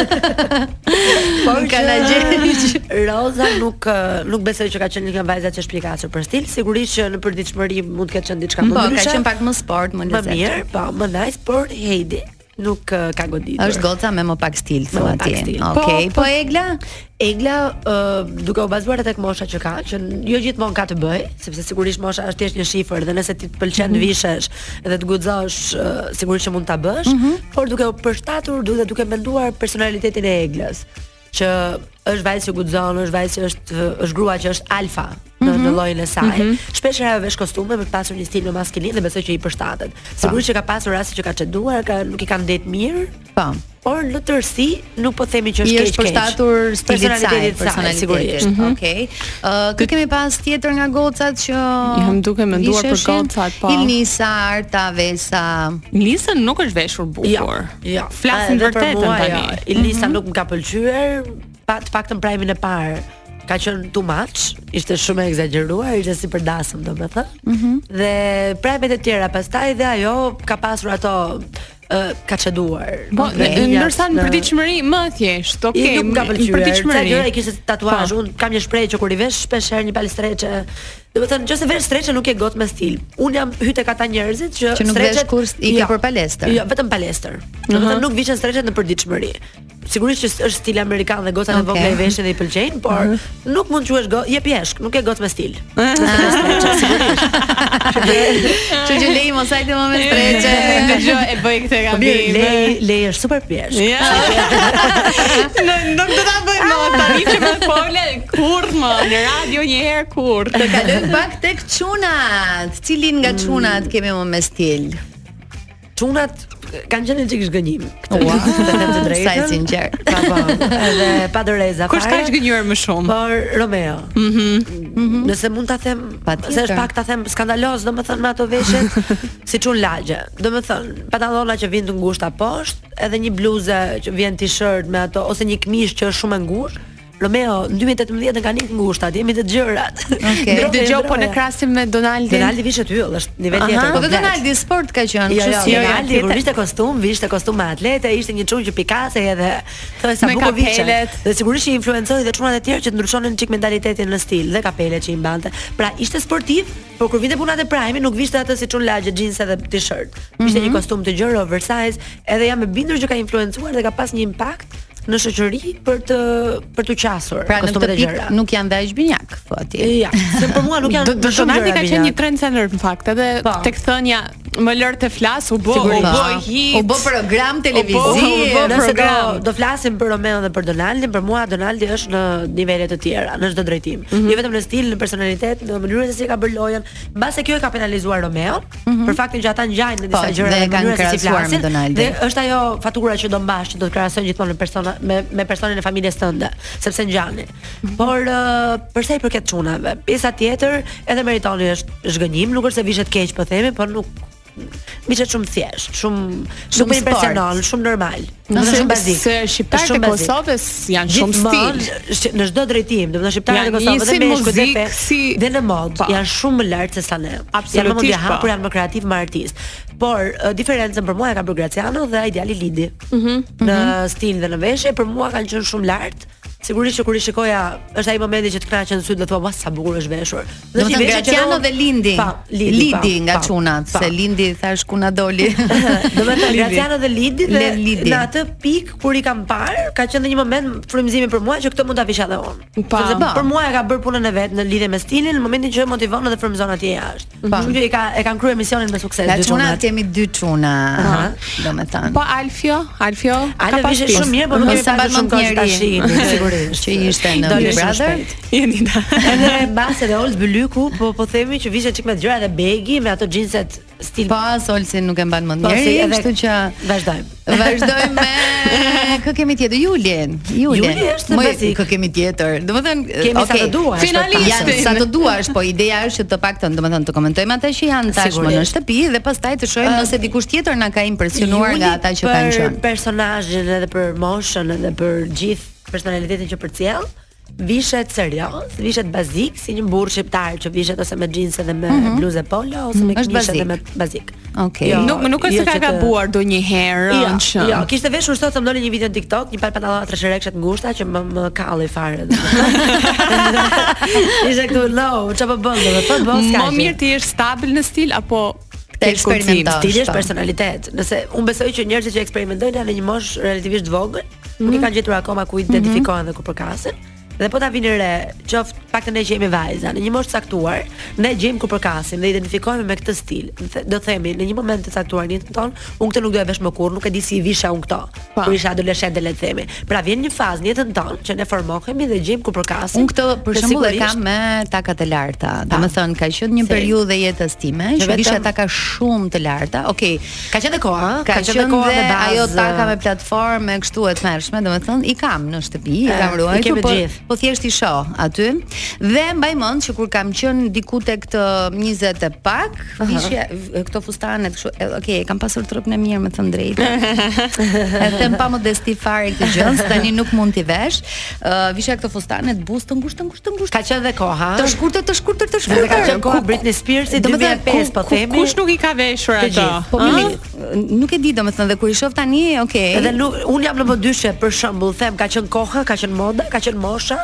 Por kana gjë Roza nuk nuk besoj që ka qenë një vajzë që shpjekasur për stil, sigurisht që në përditshmëri mund të ketë qenë diçka më ndryshe. Po, ka qenë pak më sport, më lezetshëm. Më mirë, po, më nice, por Heidi nuk uh, ka goditur. Është goca me më pak stil, thua ti. Okej, po, po Egla, Egla uh, duke u bazuar tek mosha që ka, që jo gjithmonë ka të bëj, sepse sigurisht mosha është thjesht një shifër dhe nëse ti të pëlqen të vishesh dhe të guxosh, uh, sigurisht që mund ta bësh, mm -hmm. por duke u përshtatur, duke duke menduar personalitetin e Eglës, që është vajzë që guxon, është vajzë që është është grua që është alfa në në llojin e saj. Mm -hmm. Shpesh ajo vesh kostume me pasur një stil më maskulin dhe besoj që i përshtatet. Sigurisht që ka pasur raste që ka çeduar, ka nuk i kanë ndet mirë. Po. Por në tërësi nuk po themi që është keq. I është përshtatur stilit të saj, personalitetit. Okej. Ë, kë kemi pas tjetër nga gocat që jam duke menduar për gocat, po. Ilnisa, Arta, Vesa. Ilnisa nuk është veshur bukur. Jo. Flasin vërtetën tani. Ilnisa nuk më ka pëlqyer, pa të paktën primin e parë. Ka qenë too much, ishte shumë e egzageruar, ishte si përdasëm, domethënë. Mm -hmm. Dhe primet e tjera pastaj dhe ajo ka pasur ato uh, ka çeduar. Po, ndërsa në përditshmëri më thjesht, okay, nuk ka pëlqyer. Përditshmëri gjëra i kishte tatuazh, unë kam një shprehje që kur i vesh shpesh herë një palestreçe, domethënë nëse vesh streçe nuk je got me stil. Unë jam hyrë tek ata njerëzit që streçet kur i ke për palestër. Jo, vetëm palestër. Domethënë nuk vishen streçet në përditshmëri. sigurisht që është stil amerikan dhe gocat e vogla e veshin dhe i pëlqejnë, por nuk mund të quhesh go, jep jeshk, nuk e gocë me stil. Sigurisht. Që që lej mos hajde më me streqe. Dëgjoj, e bëj këtë gabim. Lej, lej është super pjeshk. Nuk do ta bëj më tani që më fole kurrë më në radio një herë kurrë. Të kalojmë pak tek çunat. Cilin nga çunat kemi më me stil? Çunat kanë qenë çik zgënjim. Ua, të them të drejtën. Sa i sinqert. Pa po. Edhe pa doreza. Kush ka zgënjur më shumë? Por Romeo. Mhm. Nëse mund ta them, se është pak ta them skandaloz, domethënë me ato veshjet, si çun lagje. Domethënë, pantallona që vijnë të ngushta poshtë, edhe një bluzë që vjen t-shirt me ato ose një këmishë që është shumë e ngushtë. Romeo në dy mijë e tetëmbëdhjetë kanë ikë ngushtat, jemi të gjërat. Okej. Dëgjoj po në krahasim me Donaldin. Donaldi vishet yll, është nivel tjetër. Po Donaldi sport ka qenë, kështu si Donaldi, kur ishte kostum, vishte kostum me atlete, ishte një çun që pikase edhe thonë sa bukur vishet. Dhe sigurisht që influencoi dhe çunat e tjerë që ndryshonin çik mentalitetin në stil dhe kapelet që i mbante. Pra ishte sportiv, por kur vinte puna te prime nuk vishte atë si çun lagje, jeans edhe t-shirt. Ishte një kostum të gjerë oversize, edhe jam e bindur që ka influencuar dhe ka pas një impakt në shoqëri për të për të qasur pra, kostumet e gjëra. Nuk janë dash binjak, thoti. Ja, se për mua nuk janë. Donaldi ka qenë një trendsetter në fakt, edhe tek thënia më lër të flas, u bë, u bë hit. U bë program televiziv. Nëse do do flasim për Romeo dhe për Donaldin, për mua Donaldi është në nivele të tjera, në çdo drejtim. Jo vetëm në stil, në personalitet, në mënyrën se si ka bërë lojën. Mbase kjo e ka penalizuar Romeo, për faktin që ata ngjajnë në disa gjëra dhe kanë krahasuar me Donaldin. Dhe është ajo fatura që do mbash, që do të krahasojnë gjithmonë në persona me me personin e familjes tënde, sepse ngjani. Por uh, për sa i përket çunave, pjesa tjetër edhe meritoni është zgënjim, nuk është se vishet keq po themi, por nuk vishet shumë thjesht, shumë shumë impresionon, shumë normal. Nëse shumë bazik. Se shqiptarët e Kosovës janë shumë stil në çdo drejtim, domethënë shqiptarët e Kosovës dhe meshkujt e fe dhe në mod janë shumë më lart se sa ne. Janë më të hapur, janë më kreativ, më artist. Por diferencën për mua e ka bërë Graciano dhe ideali Lidi. Në stil dhe në veshje për mua kanë qenë shumë lart. Sigurisht që kur i shikoja, është ai momenti që të kënaqen syt dhe thua, "Ua, sa bukur është veshur." Do të Graciano dhe Lindi. Lidi nga çunat, se Lindi thash ku na doli. Do të thënë Graciano dhe Lindi dhe në atë pikë kur i kam parë, ka qenë një moment frymëzimi për mua që këtë mund ta vish edhe unë. Sepse për mua e ka bërë punën e vet në lidhje me stilin, në momentin që motivon dhe frymëzon atje jashtë. Kështu që i ka e kanë kryer misionin me sukses. Nga çunat kemi dy çuna, domethënë. Po Alfio, Alfio ka pasur shumë mirë, por nuk kemi pasur shumë kohë tash. Që ishte në Big Brother. Jeni da. Edhe mbas edhe Olz Bylyku, po po themi që vishet çik me gjëra dhe begi me ato jeanset stil. Pas Olsi nuk e mban mend njëri, kështu që vazhdojmë. Vazhdojmë me kë kemi tjetër Julien. Julien. Juli është bazik. Kë kemi tjetër. Domethënë, kemi sa të duash. Finalistin. Sa të duash, po ideja është që të paktën, domethënë të komentojmë ata që janë tashmë në shtëpi dhe pastaj të shohim nëse dikush tjetër na ka impresionuar nga ata që kanë qenë. Për personazhin edhe për moshën edhe për gjithë personalitetin që përcjell, vishet serioz, vishet bazik si një burr shqiptar që vishet ose me jeans edhe me mm -hmm. bluzë polo ose me kishë edhe me bazik. Okej. Okay. Jo, nuk nuk është se ka gabuar ndonjëherë. Jo, jo, kishte veshur sot më doli një video në TikTok, një palë pantallona tresherekshe të ngushta që më më kalli fare. Ishte këtu low, çfarë bën do të thotë bos ka. Më mirë ti je stabil në stil apo të eksperimentosh. Stili është personalitet. Nëse unë besoj që njerëzit që eksperimentojnë janë në një moshë relativisht vogël, nuk i kanë gjetur akoma ku identifikohen dhe ku përkasin. Dhe po ta vini re, qoftë paktën ne që jemi vajza, në një moshë të caktuar, ne gjejmë ku përkasim dhe identifikohemi me këtë stil. Do themi, në një moment të caktuar në jetën tonë, unë këtë nuk doja vesh më kurrë, nuk e di si i visha unë këto. Kur isha adoleshente, le të themi. Pra vjen një fazë në jetën tonë që ne formohemi dhe gjejmë ku përkasim. Unë këtë për shembull e kam me takat e larta. Domethënë, ka qenë një periudhë e jetës time që visha taka shumë të larta. Okej, ka qenë koha, ka qenë koha dhe ajo taka me platformë kështu e tmerrshme, domethënë i kam në shtëpi, i kam ruajtur. Po thjesht i shoh aty dhe mbaj mend që kur kam qenë diku tek të njëzet e pak, vishja këto fustanet kështu, okay, kam pasur trupin e mirë me thënë drejtë. E them pa modesti fare këtë gjë, tani nuk mund t'i vesh. Uh, visha këto fustane të buzë të ngushtë, të ngushtë, të ngushtë. Ka qenë dhe koha. Të shkurtër, të shkurtër, të shkurtër. Ka qenë koha Britney Spears dy mijë e pesë, po themi. Kush nuk i ka veshur ato? Po mili, nuk e di domethënë dhe kur i shoh tani, okay. Edhe un jam në modyshe për shembull, them ka qenë koha, ka qenë moda, ka qenë mosha.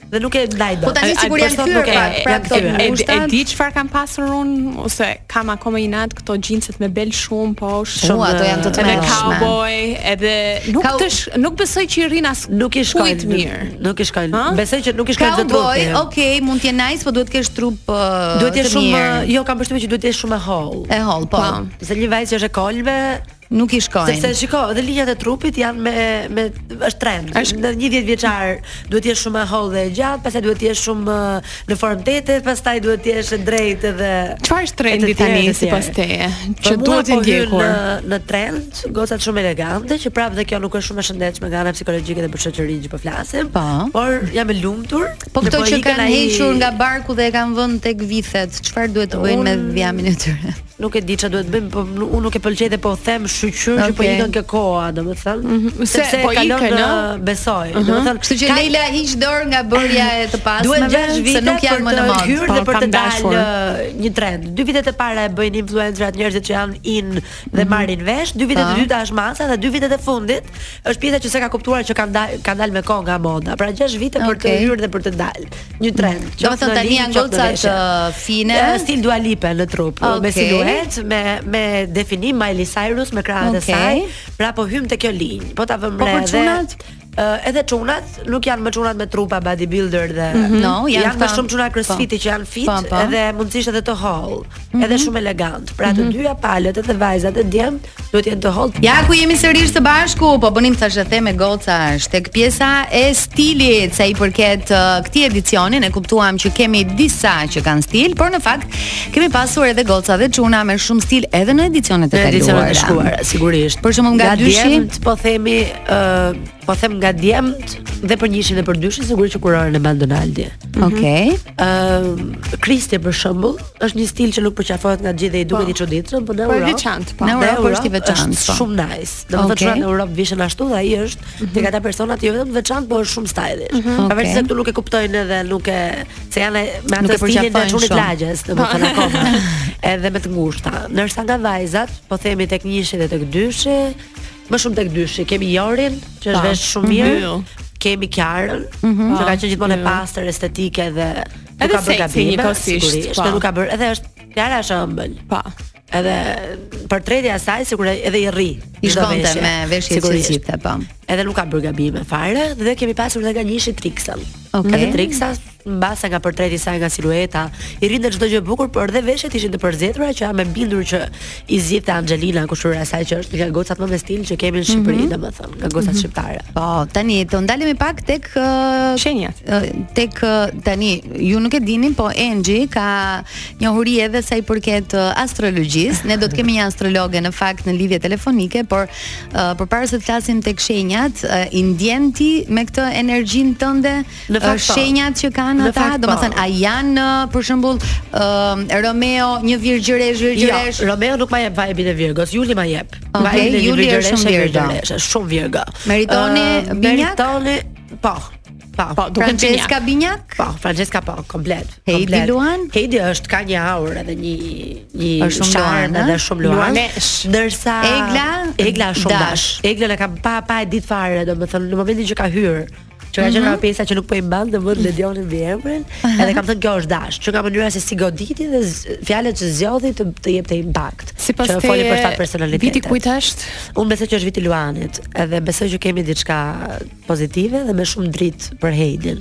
dhe nuk e ndaj dot. Po tani sigur janë kthyer pra këto e di çfarë kam pasur unë ose kam akoma i nat këto jeanset me bel shumë poshtë. Shumë ato janë të tmerrshme. Cowboy, edhe nuk të nuk besoj që i rrin as nuk i shkojnë mirë. Nuk i shkojnë. Besoj që nuk i shkojnë të trupi. Cowboy, okay, mund të jenë nice, po duhet të kesh trup duhet të jesh shumë, jo kam përshtypjen që duhet të jesh shumë e holl. E holl, po. Se një vajzë që është e kolbe nuk i shkojnë. Sepse shiko, edhe linjat e trupit janë me me është trend. Në një dhjetë vjeçar duhet të jesh shumë e holl dhe e gjatë, pastaj duhet të jesh shumë në formë tete, pastaj duhet të jesh e drejtë dhe çfarë është trendi tani sipas teje? Që duhet të ndjekur në në trend, gocat shumë elegante, që prapë dhe kjo nuk është shumë e shëndetshme nga ana psikologjike dhe për shoqërinë që po flasim. Por jam e lumtur. Po këto që kanë hequr nga barku dhe e kanë vënë tek vithet, çfarë duhet të bëjnë me dhjamin e tyre? Nuk e di çfarë duhet bëjmë, po unë nuk e pëlqej dhe po them shqyr që po ikën ke koha, domethënë. Sepse po kalon besoj, domethënë. Kështu që Leila hiq dorë nga bërja e të pasmeve, se nuk janë më në mod. Hyrë dhe për të dalë një trend. Dy vitet e para e bëjnë influencerat, njerëzit që janë in dhe marrin vesh, dy vitet e dyta është masa dhe dy vitet e fundit është pjesa që s'e ka kuptuar që kanë dalë kanë dalë me kohë nga moda. Pra gjashtë vite për të hyrë dhe për të dalë. Një trend. Domethënë tani janë gocat fine, stil Dua Lipa në trup, me siluet, me me definim Miley Cyrus me krahët e saj. Pra po hym te kjo linjë. Po ta vëmë re edhe Uh, edhe çunat nuk janë më çunat me trupa bodybuilder dhe mm -hmm. no, janë, janë më shumë çuna crossfiti që janë fit pa, pa. Edhe mundësisht edhe të holl, mm -hmm. edhe shumë elegant. Pra të mm -hmm. dyja palët edhe vajzat e djem duhet jenë të holl. Ja ku jemi sërish së bashku, po bënim thashë the me goca tek pjesa e stilit, sa i përket uh, këtij edicioni, ne kuptuam që kemi disa që kanë stil, por në fakt kemi pasur edhe goca dhe çuna me shumë stil edhe në edicionet e kaluara. Edicionet e shkuara, sigurisht. Për shembull nga dyshi, po themi uh, po them nga djemt dhe për njëshin dhe për dyshin sigurisht që kurorën e McDonald's. Okej. Ëm Kristi për shembull është një stil që nuk përqafohet nga gjithë dhe i duket i çuditshëm, por në Europë veçantë, po. Në Europë është i veçantë, shumë nice. Domethënë që në Europë vishen ashtu dhe ai është tek ata personat jo vetëm veçantë, por shumë stylish. Pavarësisht se këtu nuk e kuptojnë edhe nuk e se janë me atë stilin e çunit lagjes, domethënë akoma. Edhe me të ngushta. Ndërsa nga vajzat, po themi tek njëshi dhe tek dyshi, më shumë tek dyshi, kemi Jorin, që është vesh shumë mirë. Kemi Kjarën, që ka qenë gjithmonë e pastër, estetike dhe nuk ka bërë gabime, sigurisht, dhe nuk ka bërë, edhe është Kjara është ëmbël. Pa. Edhe portreti i saj sigurisht edhe i rri. I shkonte me veshje të çifte, po. Edhe nuk ka bërë gabime fare dhe kemi pasur edhe nga njëshi Trixën. Okej. Edhe Trixa mbase nga portreti i saj, nga silueta, i rinte çdo gjë e bukur, por dhe veshjet ishin të përzetura që jam e bindur që i zgjidhte Angelina, kushtuara e saj që është nga gocat më me stil që kemi në Shqipëri, mm -hmm. domethënë, nga gocat mm -hmm. shqiptare. Po, tani të ndalemi pak tek uh, shenjat. Uh, tek uh, tani ju nuk e dini, po Engji ka njohuri edhe sa i përket uh, astrologjisë. Ne do të kemi një astrologe në fakt në lidhje telefonike, por uh, përpara se të flasim tek shenjat, uh, i ndjen ti me këtë energjinë tënde, uh, shenjat që kanë ata, domethënë a janë për shembull uh, Romeo një virgjëresh, virgjëresh. Jo, Romeo nuk ma jep vibin e Virgos, Juli ma jep. Okay, Juli është shumë Virgo. Shumë Virgo. Meritoni uh, Binjak? Meritoni, po. Po, po Francesca Binjak? Po, Francesca po, komplet. Heidi Luan? Heidi është ka një aurë edhe një një charm edhe shumë Luan. Ndërsa Egla, Egla shumë dash. Egla e ka pa pa e ditë fare, domethënë në momentin që ka hyrë që ka qenë nga pjesa që nuk po i mban të vënd Ledionin mbi emrin, edhe kam thënë kjo është dash, që nga mënyra se si goditi dhe fjalët që zgjodhi të, të jepte impakt. Sipas te foli për shtat personalitete. Viti kujt është? Unë besoj që është viti Luanit, edhe besoj që kemi diçka pozitive dhe me shumë dritë për Heidin.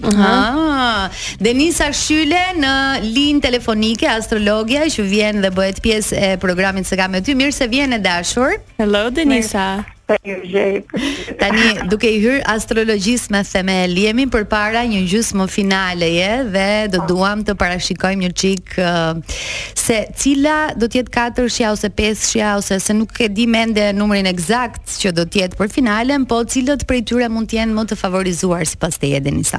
Ah, Denisa Shyle në linjë telefonike, astrologja që vjen dhe bëhet pjesë e programit Se Kam Me Ty. Mirë se vjen e dashur. Hello Denisa. Tani duke i hyrë astrologjisë me themel, jemi përpara një gjysmë finaleje dhe do duam të parashikojmë një çik uh, se cila do të jetë katërshja ose pesëshja ose se nuk e di mende numrin eksakt që do të jetë për finalen, po cilët prej tyre mund të jenë më të favorizuar sipas teje Denisa?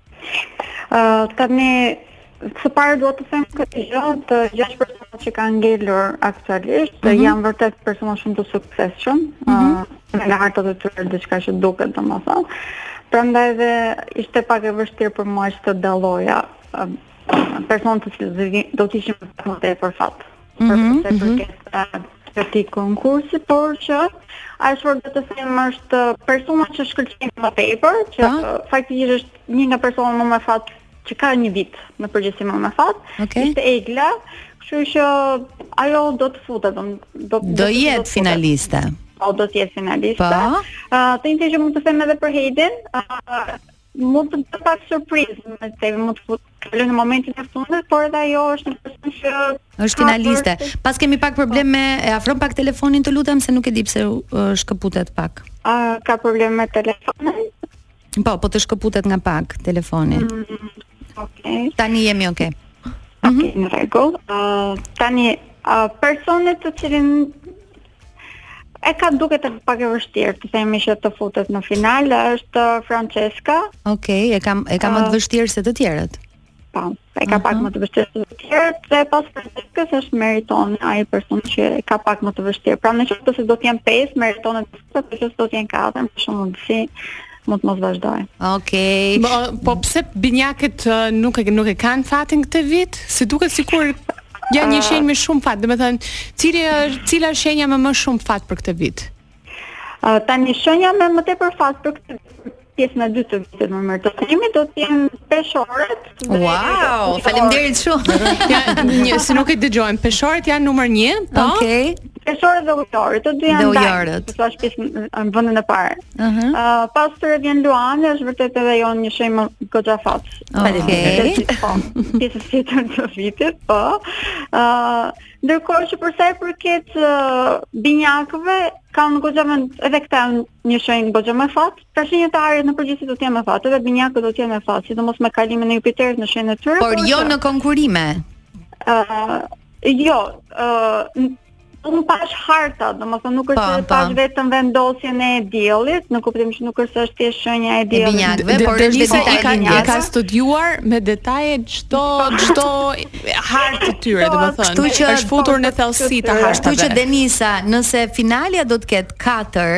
Uh, tani së pari duhet të them këtë gjë, të gjashtë personat që kanë ngelur aktualisht, mm -hmm. janë vërtet persona shumë të suksesshëm, mm -hmm. uh, me lartat e tyre diçka që duket, domethënë. Prandaj edhe ishte pak e vështirë për mua që të dalloja uh, personat të cilët do të ishin më të tepër fat. Mm -hmm. Për përket këtij konkursi, por që ai çfarë do të them është persona që shkëlqejnë më tepër, që faktikisht është një nga persona më me fat që ka një vit në përgjithësi më me fat, ishte Egla, kështu që ajo do të futet, do do jetë finaliste. Po, do të jetë finaliste. Të njëjtën që mund të them edhe për Heidin, mund të të pak surprizë, me të mund të futë në momentin e fundit, por edhe ajo është një person që është finaliste. Pas kemi pak probleme, e afron pak telefonin të lutem se nuk e di pse shkëputet pak. A, ka probleme me telefonin? Po, po të shkëputet nga pak telefoni. Mm, okay. Tani jemi okay. Ok, në rregull. Uh, tani uh, personet të cilin e ka duket pak e vështirë të themi që të futet në final, është Francesca. Okej, okay, e kam e ka më të vështirë se të tjerët. Po, e ka uh -huh. pak më të vështirë se të tjerët, dhe pas Francescës është Meriton, ai person që e ka pak më të vështirë. Pra në qoftë se do të jenë pesë, Meriton të futet, por që do të jenë katër, për shembull, si mund të mos vazhdoj. Okej. Okay. Po, po pse binjakët uh, nuk e nuk e kanë fatin këtë vit? Si duket sikur janë një shenjë me shumë fat, domethënë, cili cila është shenja me më shumë fat për këtë vit? Uh, tani shenja me më tepër fat për këtë pjesën e dytë të vitit më mirë të themi do të jenë peshorët. Wow, faleminderit shumë. Ja, një, si nuk e dëgjojmë, peshorët janë numër një, po? Okej. Okay. Peshorët dhe ujorët, të dy janë ndaj, të është pjesë në vëndin e parë. Uh -huh. uh, pas tërë vjen Luani, është vërtet edhe jo një shenjë më goxha fat. Okej. Pjesës tjetër të vitit, po. Uh, ndërkohë që për sa i përket uh, binjakëve, kanë goxha edhe këta një shenjë goxha më fat. Pra shenjëtarët në përgjithësi do të jenë më fat, edhe binjakët do të jenë më fat, sidomos me kalimin e Jupiterit në shenjën e tyre. Por jo në konkurime. Uh, jo, uh, unë pash harta, domethënë nuk është se pash vetëm vendosjen e diellit, në kuptimin që nuk është se është thjesht shenja e diellit. E binjakëve, por është detaji i binjakëve. Ka studiuar me detaje çdo çdo hartë të tyre, domethënë. Kështu që është futur në thellësi të hartave. Kështu që Denisa, nëse finalja do të ketë katër,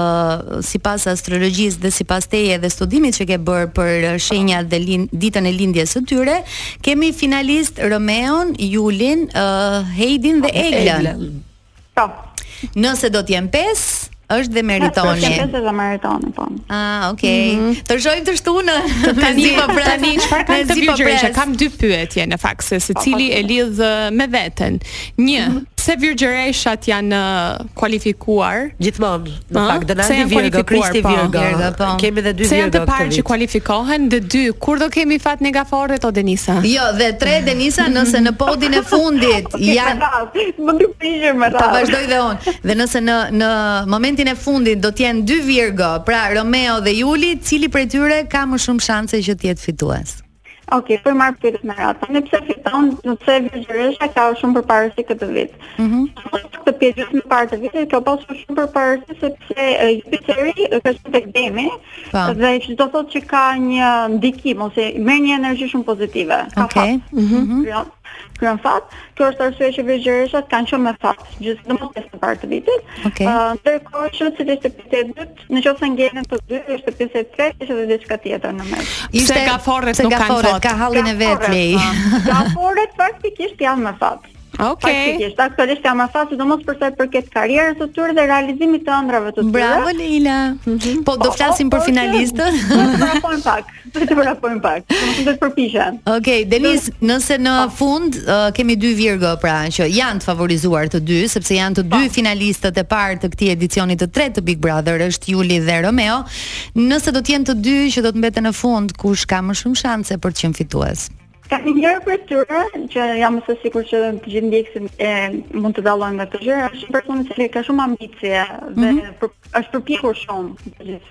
ë sipas astrologjisë dhe sipas teje dhe studimit që ke bërë për shenjat dhe ditën e lindjes së tyre, kemi finalist Romeon, Julin, uh, Heidin dhe Eglën. Po. Nëse do të jenë pesë, është dhe Meritoni. Është pesë dhe Meritoni, po. Ah, okay. Mm -hmm. Të shohim të shtunë. Tani po tani çfarë kanë të Virgjëresha? Kam dy pyetje në fakt se secili e lidh me veten. Një, mm -hmm. pse Virgjëreshat janë kualifikuar? Gjithmonë, në fakt, Donaldi Virgo, Krishti Virgo. Po. Kemi edhe dy Virgo. Se janë të parë që kualifikohen, dhe dy, kur do kemi fat negaforët o Denisa? Jo, dhe tre Denisa, nëse në podin e fundit janë më dy pijë më radh. Ta vazhdoj dhe unë. Dhe nëse në në moment e fundit do të jenë dy Virgo, pra Romeo dhe Juli, cili prej tyre ka më shumë shanse që të jetë fitues? Okej, për marrë pyetjet me radhë. Tani pse fiton, nëse Virgjëresha ka shumë përparësi këtë vit. Mhm. Këtë pjesë më parë të vitit ka pasur shumë përparësi sepse Jupiteri ka qenë tek Demi, dhe çdo thotë që ka një ndikim ose merr një energji shumë pozitive. Okej. Mhm. Kryen fat, kjo është arsye që Virgjëreshat kanë qenë me fat gjithmonë pjesë të parë të vitit. Okej. Ndërkohë që cili është pjesë e dytë, nëse ngelen të dy, është pjesë e tretë, është edhe diçka tjetër në mes. Ishte gaforret nuk kanë fat. Ka hallin e vet lej. Gaforret faktikisht janë me fat. Okej. Faktikisht, aktualisht janë me fat, sidomos për sa i përket karrierës së tyre dhe realizimit të ëndrave të tyre. Bravo Leila. Po do flasim për finalistët. Do të parapojmë pak. Do të parapojmë pak. Do të përpiqem. Okej, Denis, nëse në fund uh, kemi dy Virgo pra që janë të favorizuar të dy, sepse janë të dy finalistët e parë të këtij edicioni të tretë të Big Brother, është Juli dhe Romeo. Nëse do të jenë të dy që do të mbeten në fund, kush ka më shumë shanse për të qenë fitues? Ka një njërë për tyre, që jam mëse sikur që të gjithë ndjekësin e mund të dallojnë nga të gjërë, është një person që ka shumë ambicie dhe mm -hmm. për, është përpjekur shumë të gjithë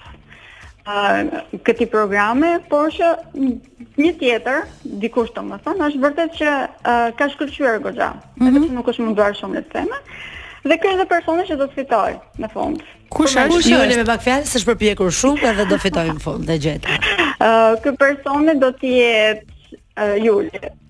uh, këti programe, por që një tjetër, dikush të më thënë, është vërtet që uh, ka shkëlqyer goxha, mm -hmm. edhe që nuk është munduar shumë le të theme, dhe kjo është personi që do të fitoj në fund. Kush është? Juli me pak fjalë, s'është përpjekur shumë edhe do fitoj në fund, dhe gjeta. Uh, ky personi do të jetë Uh, Juli.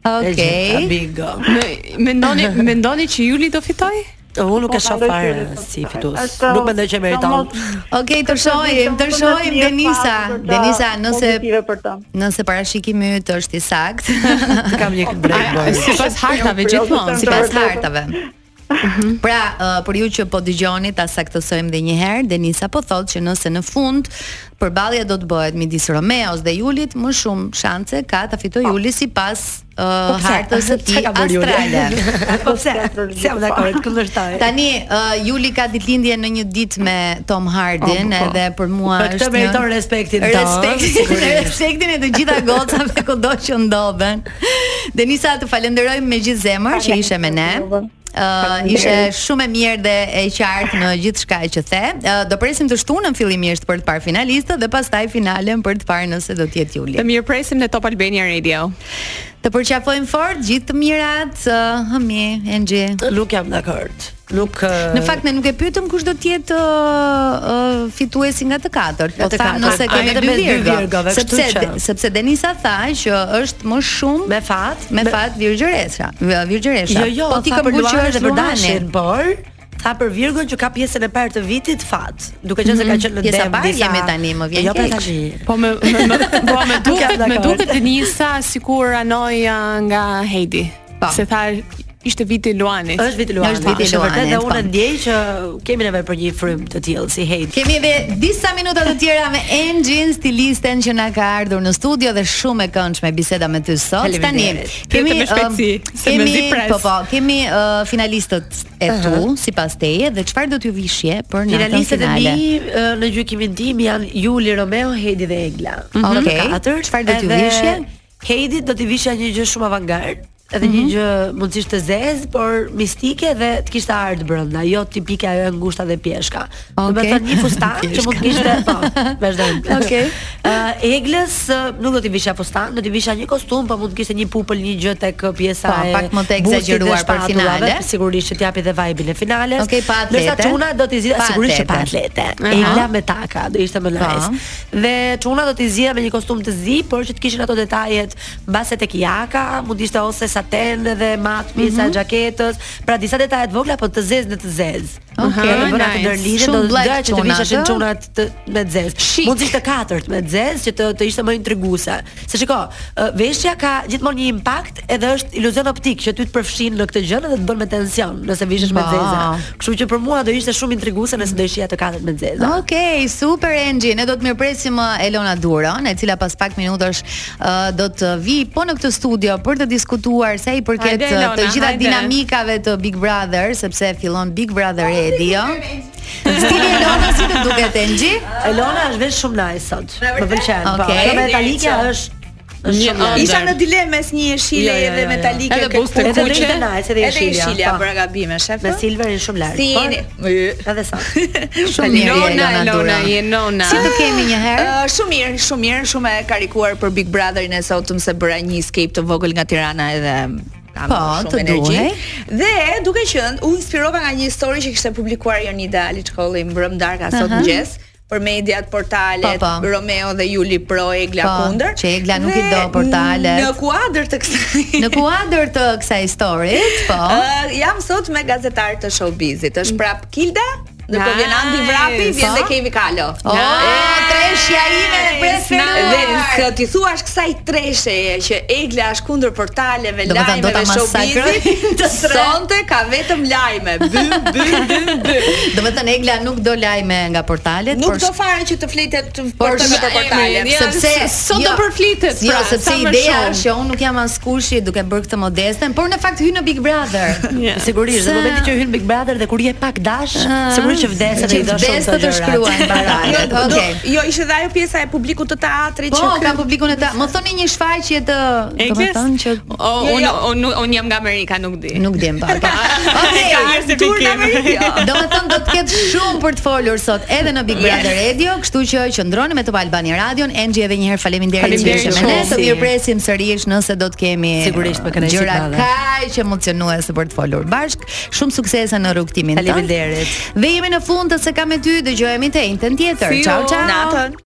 Okej. Bingo. Mendoni mendoni që Juli do fitoj? Unë nuk e shoh fare si fitues. Nuk mendoj që meriton. Okej, të shohim, të shohim Denisa. Denisa, nëse nëse parashikimi yt është i saktë, kam një break boy. Sipas hartave gjithmonë, sipas hartave. Pra, uh, për ju që po dëgjoni, ta saktësojmë edhe një herë, Denisa po thotë që nëse në fund përballja do të bëhet midis Romeos dhe Julit, më shumë shanse ka ta fitojë Juli sipas uh, hartës së tij astrale. Po pse? Jam dakord, kundërshtar. Tani uh, Juli ka ditëlindje në një ditë me Tom Hardin, oh, edhe për mua është këtë meriton respektin tonë. Respektin, respektin e të gjitha gocave kudo që ndodhen. Denisa, të falenderojmë me gjithë zemër që ishe me ne. Uh, ishe shumë e mirë dhe e qartë në gjithë shka që the. Uh, do presim të shtunën fillimisht për të parë finalistët dhe pastaj finalen për të parë nëse do të jetë Juli. Të mirë presim në Top Albania Radio. Të përqafojmë fort gjithë të mirat, uh, hëmi, Engji. Nuk jam dakord. Nuk uh... Në fakt ne nuk e pyetëm kush do të jetë uh, uh, fituesi nga të katërt. Po thamë nëse kemi dy virgo, sepse sepse Denisa tha që është më shumë me fat, me fat Virgjëresha. Virgjëresha. Jo, jo, po ti ke bërë është për dashin, por tha për Virgon që ka pjesën e parë të vitit fat, duke qenë se ka qenë në pjesa e parë jemi tani, më vjen keq. Jo tash. Po me po me duket me duket Denisa sikur anoja nga Heidi. Se tha ishte viti Luanit. Është viti Luanit. Është viti Luanit. Dhe unë ndjej që kemi nevojë për një frym të tillë si Heidi. Kemi edhe disa minuta të tjera me Engin, stilisten që na ka ardhur në studio dhe shumë e këndshme biseda me ty sot. Tani kemi kemi po po, kemi uh, finalistët e tu uh -huh. sipas teje dhe çfarë do t'ju vishje për natën finale? Finalistët e mi uh, në gjykimin tim janë Juli, Romeo, Heidi dhe Egla. Mm -hmm. Okej. Okay. Çfarë do t'ju vishje? Heidi do t'i vishja një gjë shumë avantgard. Edhe një gjë mundësisht të zezë, por mistike dhe të kishte art brenda, jo tipike ajo e ngushta dhe pjeshka. Do të thënë një fustan që mund të kishte, po, vazhdojmë. Okej. Ë Eglës nuk do t'i visha fustan, do t'i visha një kostum, po mund të kishte një pupël, një gjë tek pjesa e pak më të egzageruar për finale, sigurisht që t'japi dhe vibe-in e finales. Okej, pa atlete. Ndërsa çuna do t'i zgjidhja sigurisht që pa atlete. Egla me taka, do ishte më nice. Dhe çuna do t'i zgjidhja me një kostum të zi, por që të kishin ato detajet mbase tek jaka, mund ishte ose saten dhe mat pjesa e xhaketës, pra disa detaje të vogla po të zezë në të zezë. Okej, do bëra të ndërlidhen, do të doja që të visheshin çunat me zezë. Mund të ishte katërt me zezë që të të ishte më intriguese. Se shiko, veshja ka gjithmonë një impakt edhe është iluzion optik që ty të përfshin në këtë gjë dhe të bën me tension nëse vishesh me zezë. Kështu që për mua do ishte shumë intriguese nëse do ishja të katërt me zezë. Okej, super Engji. Ne do të mirpresim Elona Duron, e cila pas pak minutash uh, do të vi po në këtë studio për të diskutuar sa i përket të gjitha dinamikave të Big Brother, sepse fillon Big Brother Radio. Stili Elona si të duket Engji? Elona është vesh shumë nice sot. Më pëlqen. Po, metalika është Isha në dilemë mes një jeshile dhe metalike edhe buste kuqe. Edhe nice, edhe jeshilja. Edhe jeshilja për gabime, shef. Me silverin shumë lart. Si jeni? Edhe sa. Shumë mirë Elona, je nona. Si të kemi një herë? Shumë mirë, shumë mirë, shumë e karikuar për Big Brotherin e sotëm se bëra një escape të vogël nga Tirana edhe po, të duhe. Dhe duke qenë, u inspirova nga një story që kishte publikuar Jonida Liçkolli mbrëm darka sot mëngjes për mediat, portalet, pa, pa. Romeo dhe Juli pro Egla kundër. Që Egla nuk i do portalet. Në kuadër të kësaj. Në kuadër të kësaj storit, po. Uh, jam sot me gazetar të showbizit. Është prap Kilda. Në po vjen Andi Vrapi, vjen dhe Kevi Kalo. Oh, treshja ime preferuar. Dhe ti thuash kësaj tresheje që Egla është kundër portaleve, lajmeve, showbizit, sonte ka vetëm lajme. Bym bym bym bym. Do të thënë Egla nuk do lajme nga portalet, nuk do fare që të flitet për portale, sepse sot do përflitet. Jo, sepse ideja është që unë nuk jam askushi duke bërë këtë modesten, por në fakt hyn në Big Brother. Sigurisht, në momentin që hyn Big Brother dhe kur je pak dash, që vdesë dhe i do shumë të të shkruajnë barajet. Okej. Jo, ishte dhe ajo pjesa e publikut të teatrit që po, ka publikun e teatrit. Më thoni një shfaqje të, domethënë që unë unë unë jam nga Amerika, nuk di. Nuk di më pak. Okej, tur në Amerikë. Domethënë do të ketë shumë për të folur sot edhe në Big Brother Radio, kështu që qëndroni me Top Albania Radio. Engji edhe një herë faleminderit që ishe me ne. Të mirpresim sërish nëse do të kemi sigurisht me kënaqësi gjëra kaq emocionuese për të folur bashk. Shumë suksese në rrugtimin tënd. Faleminderit. Dhe jemi në fund të Se Kam Me Ty, dëgjohemi të njëjtën tjetër. Ciao ciao.